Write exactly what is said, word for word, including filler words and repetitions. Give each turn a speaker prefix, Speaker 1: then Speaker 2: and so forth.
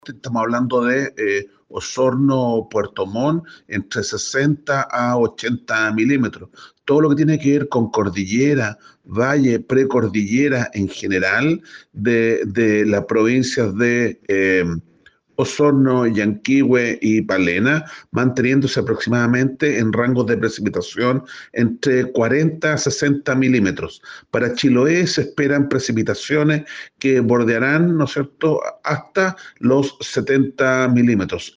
Speaker 1: estamos hablando de eh, Osorno, Puerto Montt, entre sesenta a ochenta milímetros. Todo lo que tiene que ver con cordillera, valle, precordillera en general de, de las provincias de eh, Osorno, Yanquihue y Palena, manteniéndose aproximadamente en rangos de precipitación entre cuarenta a sesenta milímetros. Para Chiloé se esperan precipitaciones que bordearán, ¿no es cierto?, hasta los setenta milímetros.